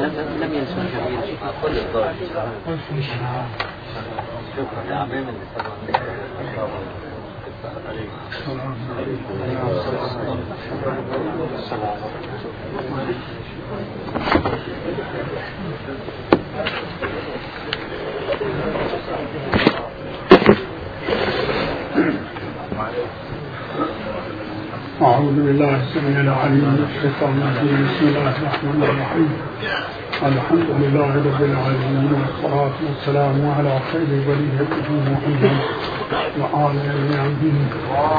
لم ينسوا كبير كل الضرب. شكرا يا عمي من أعوذ بالله السميع العليم من الشيطان الرجيم. بسم الله الرحمن الرحيم. الحمد لله رب العالمين والصلاة والسلام على خير بريته محمد وآله عبده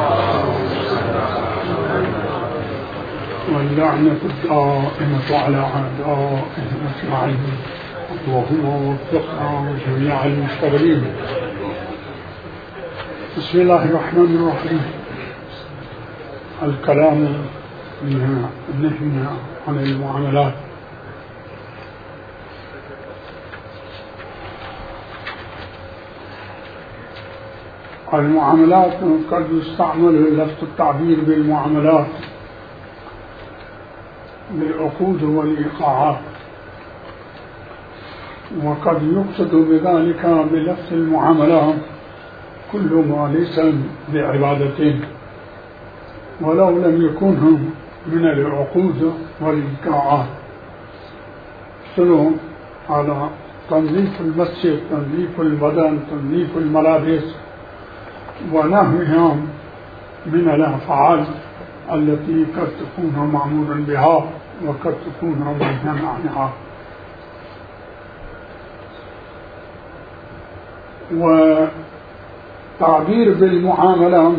واللعنة الدائمة على أعدائهم أجمعين. اللهم وفقنا جميع المشتغلين. بسم الله الرحمن الرحيم. الكلام نهي عن المعاملات. المعاملات قد يستعمل لفظ التعبير بالمعاملات بالعقود والإيقاعات، وقد يقصد بذلك بلفظ المعاملات كل ما ليس بعبادتين ولو لم يكن من العقود والإيقاعات، مثل على تنظيف المسجد، تنظيف البدن، تنظيف الملابس، ونحوها من الأفعال التي قد تكون مأمورا بها وقد تكون منهيا عنها. وتعبير بالمعاملة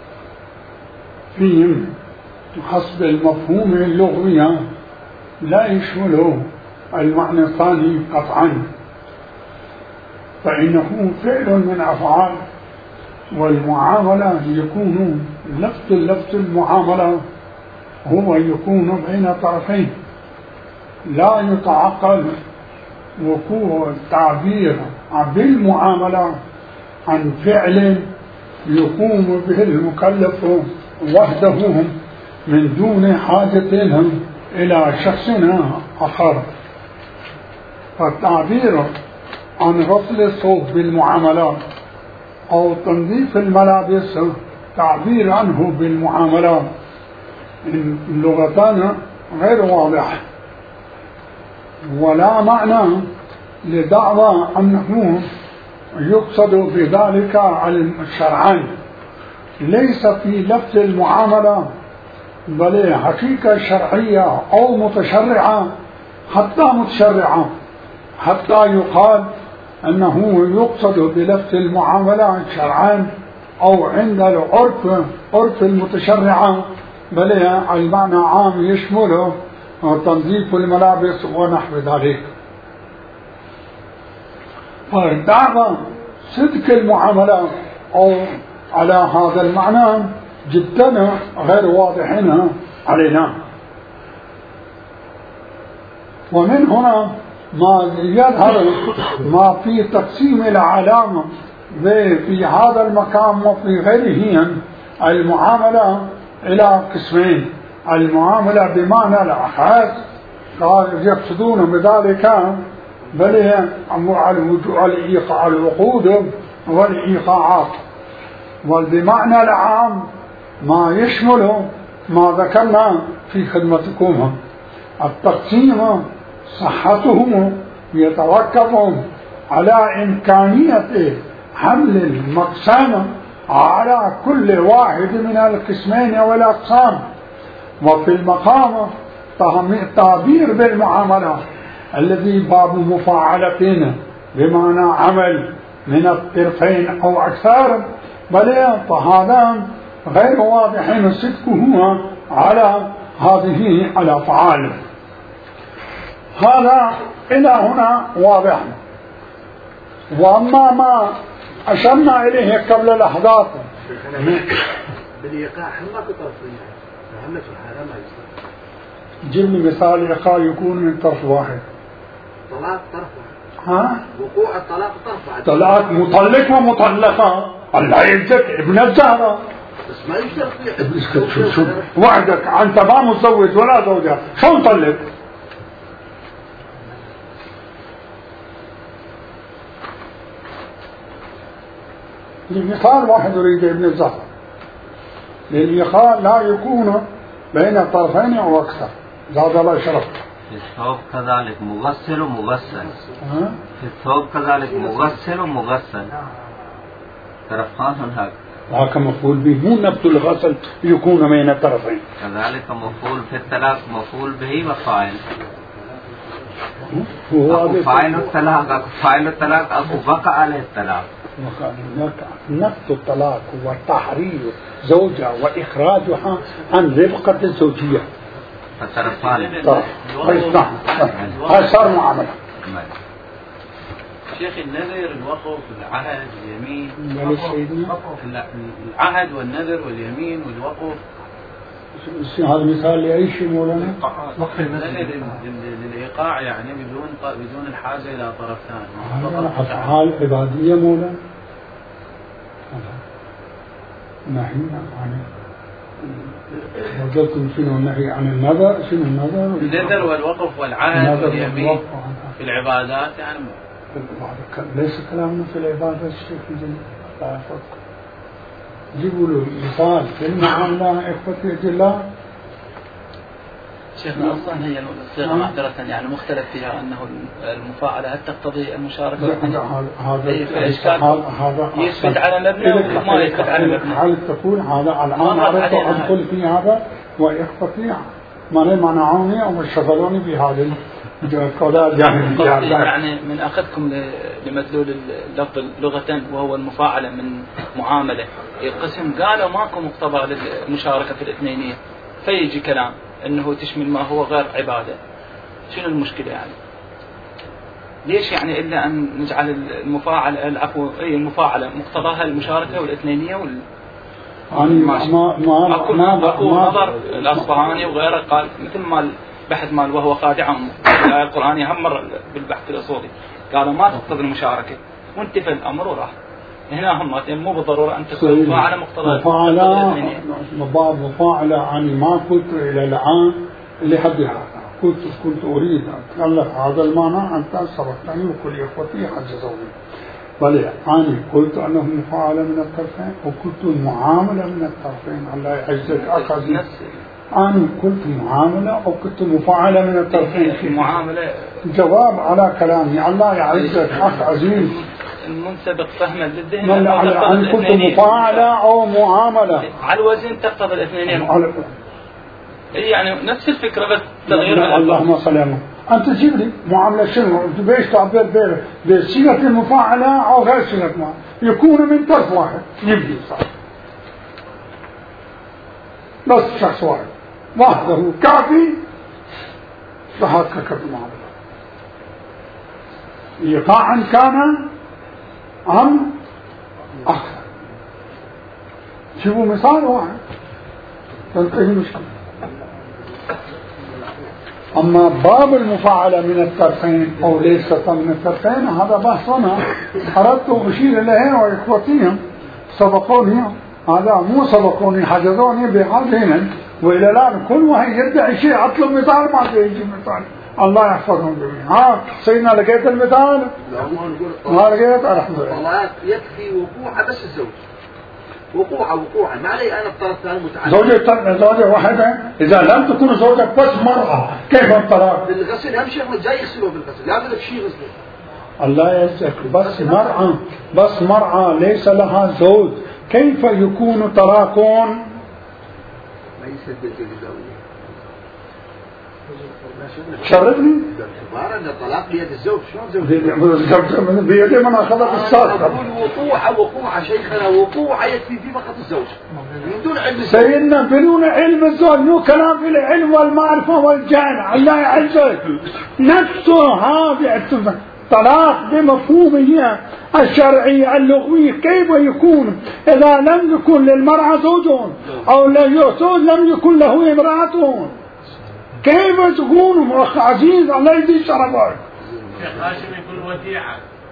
فيهم حسب المفهوم اللغوي لا يشمل المعنى الثاني قطعا، فإنه فعل من أفعال، والمعاملة يكون لفظ المعاملة هو يكون بين طرفين، لا يتعقل وقوع التعبير بالمعاملة عن فعل يقوم به المكلف وحده من دون حاجة إلى شخص آخر. فالتعبير عن غسل الثوب بالمعاملات أو تنظيف الملابس تعبير عنه بالمعاملات اللغتان غير واضح، ولا معنى لدعوى أنه يقصد بذلك الشرعان. ليس في لفظ المعاملة بل حقيقة شرعية أو متشرعة، حتى متشرعة، حتى يقال أنه يقصد بلفظ المعاملة شرعان أو عند العرف عرف المتشرعة، بل المعنى عام يشمل تنظيف الملابس ونحو ذلك. فالدعوة صدق المعاملة أو على هذا المعنى جدا غير واضحين علينا. ومن هنا ما يظهر ما في تقسيم العلامة في هذا المقام وفي غيره المعاملة إلى قسمين: المعاملة بمعنى الأخذ يقصدون بذلك بل هي العقود والإيقاعات، وبمعنى العام ما يشمل ما ذكرنا في خدمتكم. التقسيم صحته يتوقف على إمكانية حمل المقسم على كل واحد من القسمين والأقسام. وفي المقام تعبير بالمعاملة الذي باب مفاعلة بمعنى عمل من الطرفين أو أكثر، بل فهذا غير واضح صدقه على هذه الأفعال. هذا إلى هنا واضح. وأما ما أشرنا إليه قبل لحظات بالإيقاع ما كطرفين فهمت الحالة ما يصير. جيب لي مثال إيقاع يكون من طرف واحد. طلاق طرف واحد. وقوع الطلاق طرف واحد. طلاق مطلق ومطلقة. الله يجزك ابن الزهرة. بس ما يصير شو وعدك أنت ما متزوج ولا زوجة، شو نطلق؟ لمثال واحد يريد ابن الزهر، للمثال لا يكون بين الطرفين أو أكثر. زاد الله شرفك. في الثوب كذلك مغسل ومغسل. في الثوب كذلك مغسل ومغسل. طرفان هناك. وهذا مفعول به، مو نبت الغسل يكون بين الطرفين. كذلك مفعول في الطلاق مفعول به وفاعل. هو فاعل الطلاق أكو وقع عليه الطلاق. نبت الطلاق وتحرير زوجها وإخراجها عن رفقة الزوجية. الطرفان. نعم. هذا صار معاملة. شيخ النذر الوقف العهد اليمين العهد والنذر واليمين والوقف هذا مثال لأي شيء مولانا؟ للإيقاع يعني بدون الحاجة إلى طرف ثاني. أفعال عبادية مولانا. نهي عن وجدتم شنو النهي عن النذر؟ شنو النذر والوقف والعهد واليمين في العبادات يعني ليس كلامنا في العبادة الشيخ الجليل لا يفكر. جيبوا له مثال في المعاملة إخوتي الجلال. شيخنا أصلا هي الصيغة معذرة يعني مختلف فيها أنه المفاعلة هل تقتضي المشاركة؟ هذا يثبت على مبنى وما يثبت على مبنى. هل تقول هذا الآن أردت أن أدخل في هذا وإخوتي منعوني أو شغلوني بهذا يعني من أخذكم لمدلول اللفظ لغة وهو المفاعلة من معاملة القسم قالوا ماكو مقتضى للمشاركة في الاثنينية، فيجي كلام أنه تشمل ما هو غير عبادة. شنو المشكلة يعني؟ ليش يعني إلا أن نجعل المفاعلة مقتضاها المشاركة والاثنينية أكو نظر الأصفهاني وغيره قال مثل ما بحث مال وهو خادعهم الآية القرآنية هم مر بالبحث الأصولي قالوا ما تقتضي المشاركة وانتفى الأمر وراح. هنا هم مو بالضرورة أن تكون مفاعلة مقتضى مفاعلة عن ما قلت إلى الآن لحد هذا كنت أريد أن أتكلم هذا المعنى أنت سبقتني وكل إخوتي حجزوني بل أنا قلت أنه مفاعلة من الطرفين وقلت معاملة من الطرفين الله يعزك أخذ أنا قلت معاملة أو كنت مفاعلة من الطرفين في معاملة جواب على كلامي الله يعزك أخ عزيز المنسبق فهما للذهن أنا كنت مفاعلة أو معاملة على الوزن تقتضي الاثنين يعني نفس الفكرة بس تغيير. اللهم صل على محمد. أنت تجيب لي معاملة شنو بيش تعبير بصيغة المفاعلة أو غير صيغة ما يكون من طرف واحد يبدي صح بس شخص واحد وحده كافي تحقق المعاملة إيقاعا كان أم أكثر. شوفوا مثال واحد تنتهي المشكلة. أما باب المفاعلة من الطرفين أو ليست من الطرفين هذا بحثنا أردت أشير إليه وإخوتيهم سبقوني هذا مو سبقوني حجزوني بهذين وإلى الآن كل واحد يدعي شيء أطلب مثال ما يجي مثال الله يحفظهم جميعا. سيدنا لقيت المثال؟ ما لقيت الحمد لله. والله يكفي وقوع بس الزوج وقوعا ما علي أنا الطرف الثاني متعلق. زوجة واحدة إذا لم تكون زوجة بس مرأة كيف الطلاق؟ بالغسل أهم شيء جاي يغسلوا بالغسل لازم لك شيء غسله. الله يجزاك بس مرأة ليس لها زوج كيف يكون طلاق؟ ما يسدد الزوجية. شرفني باعتبار أن الطلاق بيد الزوج شلون زوج؟ بيدي من أخذت الساق. أقول وقوع شيخنا وقوع يكفي في فقط الزوج من دون علم الزوج. سيدنا بدون علم الزوج مو كلام في العلم والمعرفة والجهل الله يعزك نفسه هذا طلاق بمفهومه الشرعي اللغوي كيف يكون إذا لم يكن للمرأة زوج أو لم يكن له امرأة كيف تكون أخ عزيز الله يدي شرفك. شيخ هاشم يقول وديعة.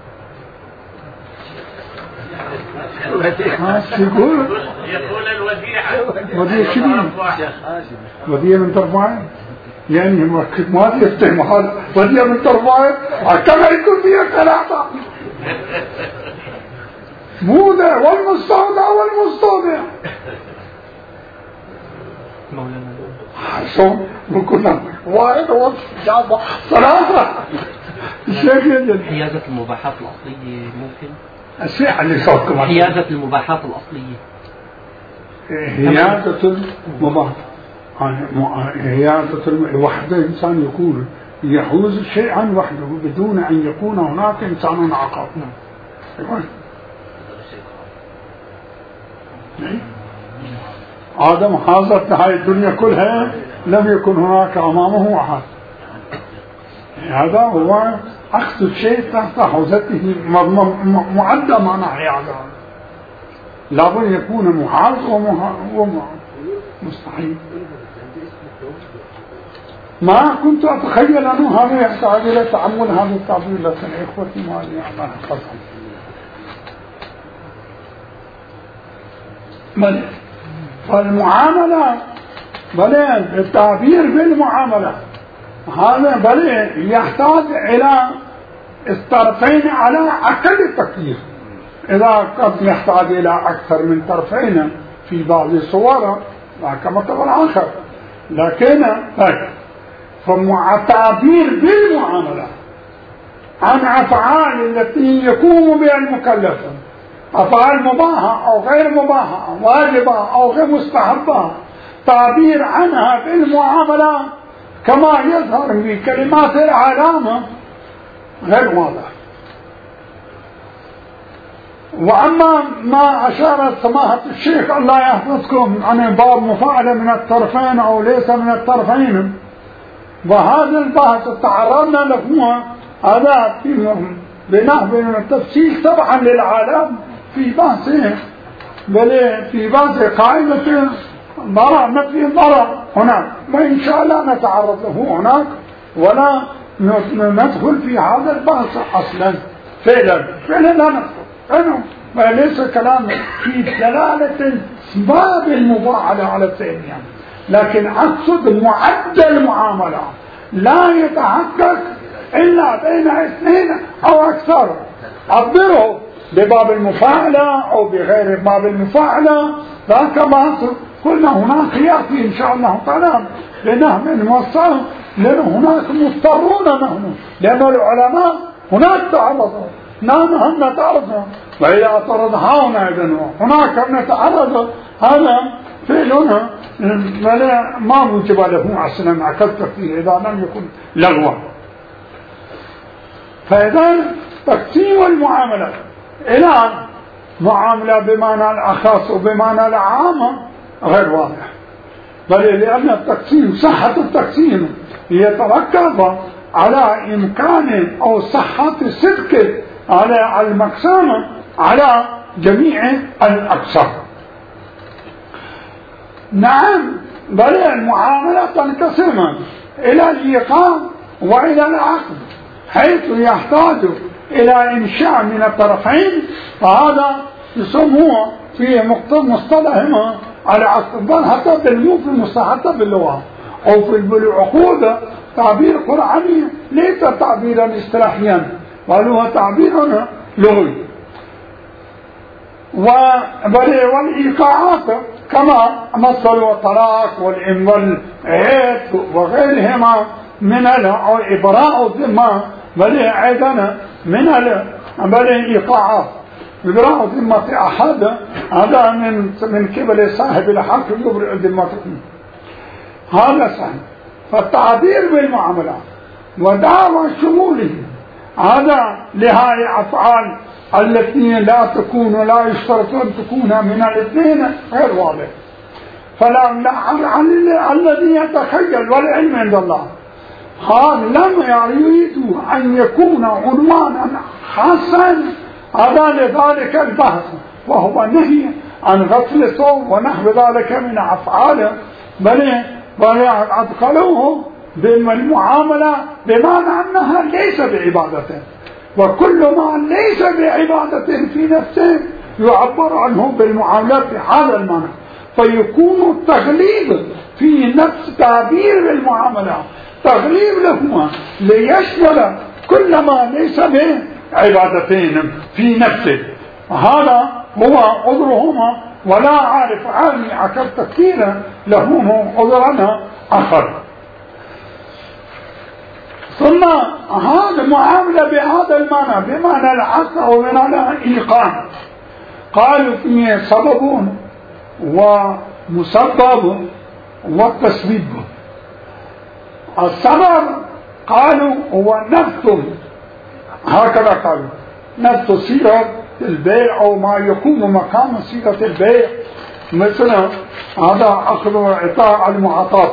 يقول الوديعة. وديعة شنو؟ وديعة من طرف واحد. يعني ما يفتهم هذا وديعة من طرف واحد كما يكون فيها ثلاثة. مودع والمستودع والمستودع. شو بكل واحد وجاب صراحة الشيخ يجب حيازة المباحات الأصلية ممكن الشيء اللي صوتكم حيازة المباحات الأصلية حيازة المباحات حيازة الوحدة إنسان يكون يحوز شيئا وحده بدون أن يكون هناك إنسان عقاب. آدم حاضت هاي الدنيا كلها لم يكن هناك أمامه أحد. هذا هو أخذ الشيء تحت حوزته معدة معنى هذا لابد يكون محال ومستحيل. ما كنت أتخيل أنه هذا يحتاج إلى تعمل هذا التعبير لكن إخوتي ما لي أعمال خاصة. بل فالمعاملة بل التعبير بالمعاملة هذا بل يحتاج إلى الطرفين على أقل التقدير. إذا قد يحتاج إلى أكثر من طرفين في بعض الصور كما طبعا آخر لكن فالتعبير بالمعاملة عن أفعال التي يقوم بها المكلف أفعال مباحة أو غير مباحة واجبة أو غير مستحبة تعبير عنها بالمعاملة كما يظهر في كلمات العلامة غير واضح. وأما ما أشارت سماحة الشيخ الله يحفظكم عن باب مفاعلة من الطرفين أو ليس من الطرفين وهذا البحث تعرضنا له هذا بنحو التفصيل طبعا للعالم في بحثه بل في بحث قاعدة ضرر نفي الضرر هناك وإن شاء الله نتعرض له هناك ولا ندخل في هذا البحث أصلا فعلا لا ندخل وليس كلام في دلالة باب المفاعلة على الثانية لكن أقصد معدل المعاملة لا يتحقق إلا بين اثنين أو أكثر عبره بباب المفاعلة أو بغير باب المفاعلة ذاك ما قلنا هناك يأتي إن شاء الله تعالى لنحن نوصل لأن هناك مضطرون نحن لأن العلماء هناك تعرضوا نحن نتعرض وإذا اعترض هناك نتعرض هذا فعلنا ما موجب له أصلا أكدت فيه إذا لم يكن لغوا. فإذا تقسيم المعاملة إلى معاملة بمعنى الأخص وبمعنى العام غير واضح بل لأن التقسيم صحة التقسيم يتركز على إمكان أو صحة الصدق على المقسام على جميع الأقسام. نعم بل المعاملة تنقسم إلى الإيقاع وإلى العقد حيث يحتاج إلى إنشاء من الطرفين فهذا يسموه في مصطلحهم على عقد بل حتى بالمصطلحات باللغة أو في العقود تعبير قرآني ليس تعبيرا اصطلاحيا بل هو تعبير لغوي. والإيقاعات كما مثل الطلاق والعيد وغيرهما من أو إبراء الذمة بل أيضا من الإيقاعات إبراء الذمة أحد هذا من قبل صاحب الحق يبرئ ذمته هذا صحيح. فالتعبير بالمعاملة ودعوى شموله هذا لهذه أفعال التي لا يشترط أن تكون من الاثنين غير واضح. فلا الذي يتخيل والعلم عند الله لم يريد أن يكون عنوانا خاصا هذا لذلك البحث وهو نهي عن غسل الثوب ونحو ذلك من أفعاله بل أدخلوه بالمعاملة بمعنى أنها ليس بعبادة وكل ما ليس بعبادة في نفسه يعبر عنه بالمعاملة بهذا المعنى فيكون التغليب في نفس تعبير المعاملة تغليب لهما ليشمل كل ما ليس بعبادتين في نفسه هذا هو عذرهما، ولا أعرف عني عكفت كثيرا لهم عذرنا آخر. ثم هذا المعاملة بهذا المعنى، بمعنى العقل أو بمعنى الإيقان. قالوا فيه سبب ومسبب والتسبيب. السبب قالوا هو نفس، هكذا قالوا، نفس صيغة البيع أو ما يكون مكان صيغة البيع، مثل هذا أخذ وإعطاء المعاطاة.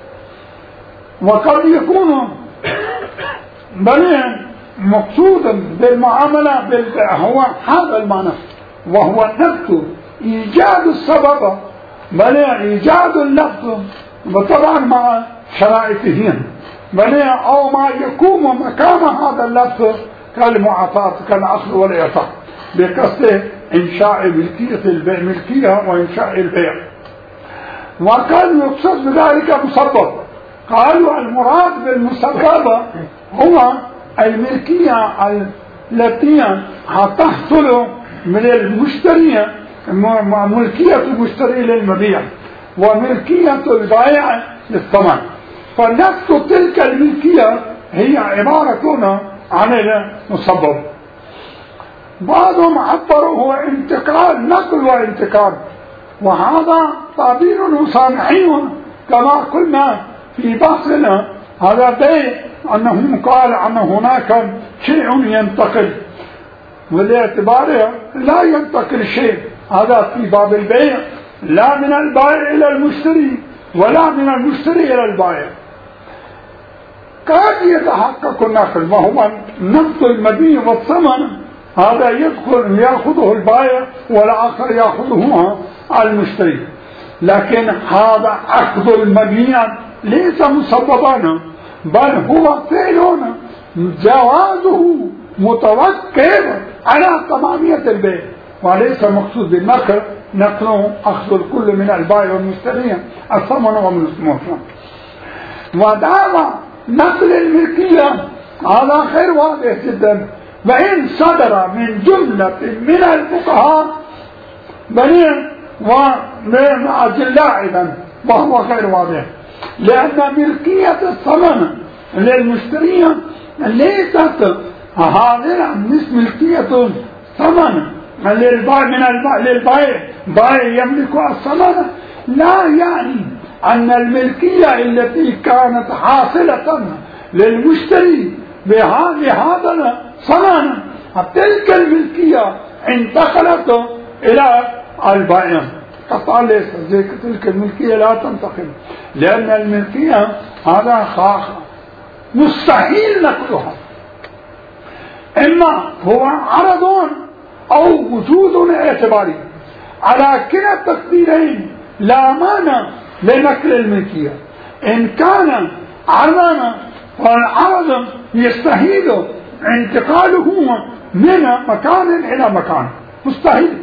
وقد يكون بل مقصودا بالمعاملة بالبيع هو هذا المعنى، وهو النفس إيجاد السبب بل إيجاد اللفظ، وطبعا مع شرائطه، بل أو ما يكون مكان هذا اللفظ كالمعاطاة كالأخذ والإعطاء، بقصد إنشاء ملكية البيع، ملكية وإنشاء البيع. وكان يقصد بذلك مسبب. قالوا المراد بالمسبب هو الملكية التي تحصل من المشتري، ملكية المشتري للمبيع وملكية البائع للثمن. فنفس تلك الملكية هي عبارة عن المسبب. بعضهم عبروه انتقال، نقل وانتقال، وهذا تعبير مسامحي كما قلنا في بحثنا هذا بيع، أنه قال أن هناك شيء ينتقل، والاعتبار لا ينتقل شيء، هذا في باب البيع، لا من البائع إلى المشتري ولا من المشتري إلى البائع. قد يتحقق النقل وهو نقد المبيع والثمن، هذا يدخل يأخذه البائع والآخر يأخذه المشتري، لكن هذا عقد المبيع ليس مسببا، بل هو فعل جوازه متوقف على تمامية البيع، وليس مقصود بالنقل نقله أخذ الكل من البائع والمشتري الثمن ومن الثمن. ودعوى نقل الملكية هذا خير واضح جدا، وإن صدر من جملة من الفقهاء بل ومن أجلاء أيضا وهو غير واضح، لأن ملكية الثمن للمشتري ليست هذه مثل ملكية ثمن للبائع، بائع يملك الثمن، لا يعني أن الملكية التي كانت حاصلة للمشتري بهذا الثمن تلك الملكية انتقلت إلى البائع. قطعا ليس تلك الملكية لا تنتقل، لأن الملكية هذا مستحيل نقلها، إما هو عرض أو وجود اعتباري. على كلا التقديرين لا مانع لنقل الملكية. إن كان عرضا والعرض يستحيل انتقاله من مكان إلى مكان، مستحيل.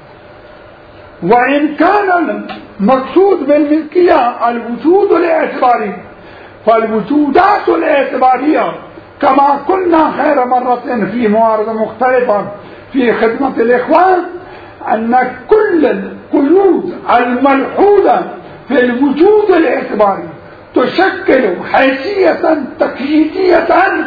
وإن كان المقصود بالملكية الوجود الاعتباري، فالوجودات الاعتبارية كما قلنا خير مرة في موارد مختلفة في خدمة الإخوان، أن كل القيود الملحوظة في الوجود الاعتباري تشكل حيثية تقييدية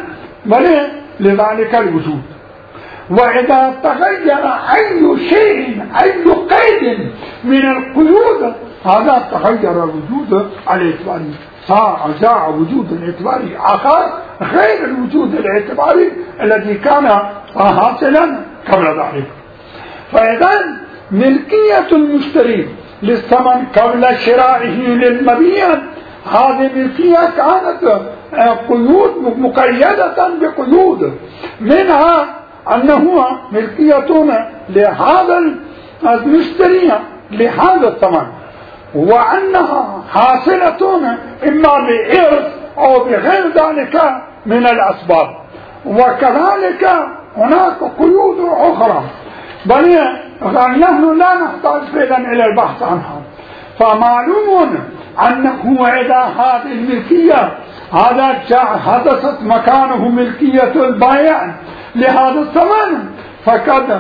لذلك الوجود. وإذا تغير أي شيء، أي قيد من القيود، هذا تغير الوجود الاعتباري، جاء وجود الاعتباري آخر غير الوجود الاعتباري الذي كان حاصلا قبل ذلك. فإذا ملكية المشتري للثمن قبل شرائه للمبيع، هذه ملكية كانت قيود مقيدة بقيود، منها أنه ملكية لهذا المشتري لهذا الثمن، وأنها حاصلة إما بإرث أو بغير ذلك من الأسباب. وكذلك هناك قيود أخرى بل نحن لا نحتاج فعلا إلى البحث عنها. فمعلوم أنه إذا هذه الملكية هذا حدثت مكانه ملكية البائع لهذا الثمن، فقد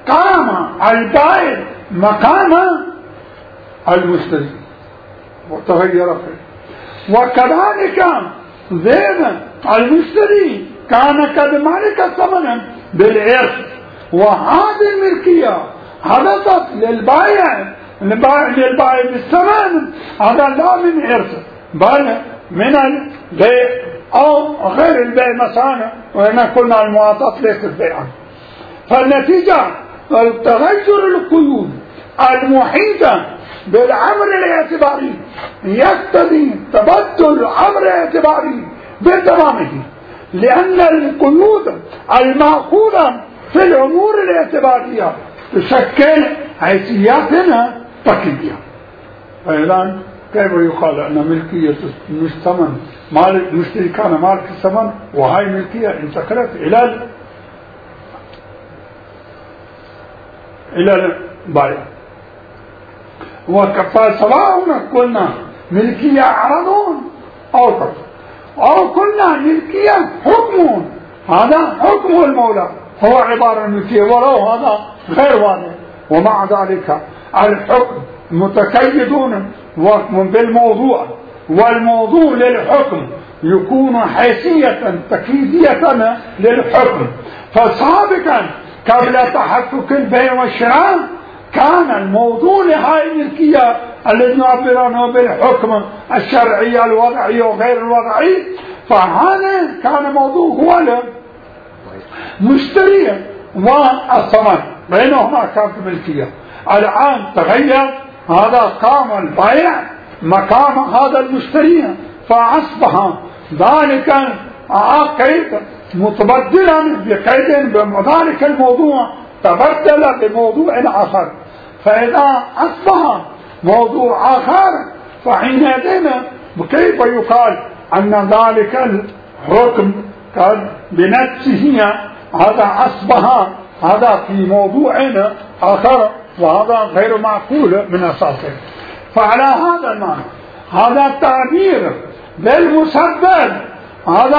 قام البائع مقام المشتري وتغير فيه. وكذلك زين المشتري كان قد مالك ثمنا بالإرث، وهذه الملكية حدثت للبائع بالثمن، هذا لا من إرث بل من البيع أو غير البيع مثلا، وهنا قلنا المعاطاة ليست بيعا. فالنتيجة تغير القيود المحيطة بالأمر الاعتباري يقتضي تبدل الأمر الاعتباري بتمامه، لأن القيود المأخوذة في الأمور الاعتبارية تشكل حيثياتنا تقليدية. فإذا كيف يقال أن ملكية مش ثمن مالك المشتري كان مالك الثمن وهاي ملكية انتقلت إلى البائع؟ وكفى سواء قلنا ملكية عرضون أو قرض، أو قلنا ملكية حكم، هذا حكم المولى هو عبارة الملكية ولو هذا غير واضح. ومع ذلك الحكم متقيدون بالموضوع، والموضوع للحكم يكون حيثية تقييدية للحكم. فسابقا قبل تحقق البيع والشراء كان الموضوع لهذه الملكية الذي يعبر عنه بالحكم الشرعي الوضعي وغير الوضعي، فهذا كان موضوع هو المشتري والثمن بينهما كانت ملكية. الآن تغير، هذا قام البائع مقام هذا المشتري، فأصبح ذلك عقيد متبدلا بقيد بذلك الموضوع تبدل بموضوع آخر. فإذا أصبح موضوع آخر فحينئذ كيف يقال أن ذلك الحكم بنفسه هذا أصبح هذا في موضوع آخر، وهذا غير معقول من أساسه. فعلى هذا المعنى هذا التعبير بالمسبب هذا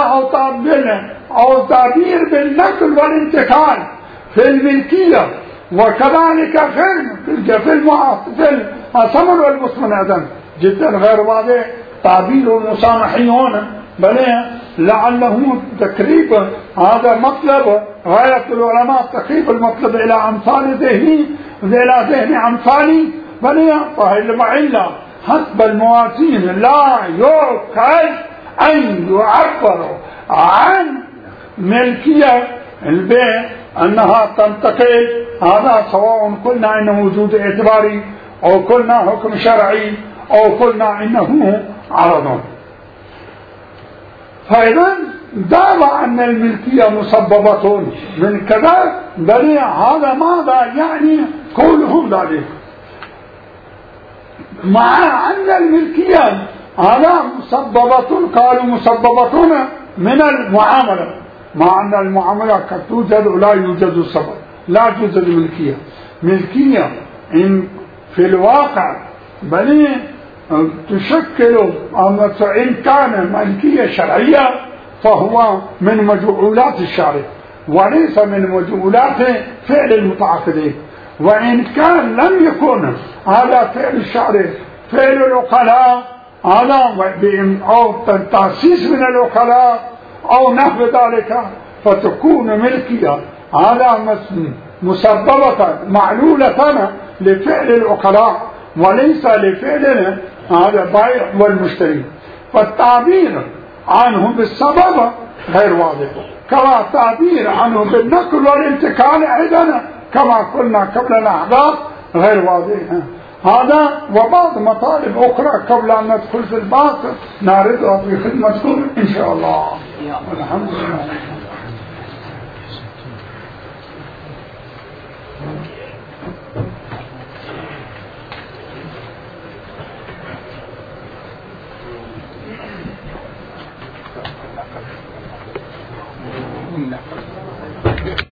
أو تعبير بالنقل والانتقال في الملكية، وكذلك في الثمن والمثمن أيضا جدا غير واضح. تعبير المسامحيون بل لعله تقريب هذا مطلب غاية العلماء، تقريب المطلب إلى أمثال ذهني إلى ذهن أمثالي، بل فإلا حسب الموازين لا يعقل أن يعبر عن ملكية البيع أنها تنتقل، هذا سواء قلنا إنه وجود اعتباري أو قلنا حكم شرعي أو قلنا إنه عرض. فإذا دام أن الملكية مسببة من كذا بل هذا ماذا يعني قولهم ذلك، مع أن الملكية هذا مسببة، قالوا مسببة من المعاملة، مع أن المعاملة قد توجد ولا يوجد السبب، لا توجد ملكية إن في الواقع بل تشكل إن كان ملكية شرعية فهو من مجعولات الشارع وليس من مجعولات فعل المتعاقدين. وإن كان لم يكن هذا فعل الشارع فعل العقلاء هذا أو تأسيس من العقلاء أو نحو ذلك، فتكون ملكية هذا مسببة معلولة لفعل العقلاء وليس لفعل هذا البائع والمشتري. فالتعبير عنه بالسبب غير واضح، كما التعبير عنه بالنقل والانتقال أيضا كما قلنا قبل لحظات غير واضح. هذا وبعض مطالب أخرى قبل أن ندخل في الباطل نعرضها في خدمتكم إن شاء الله. الحمد لله.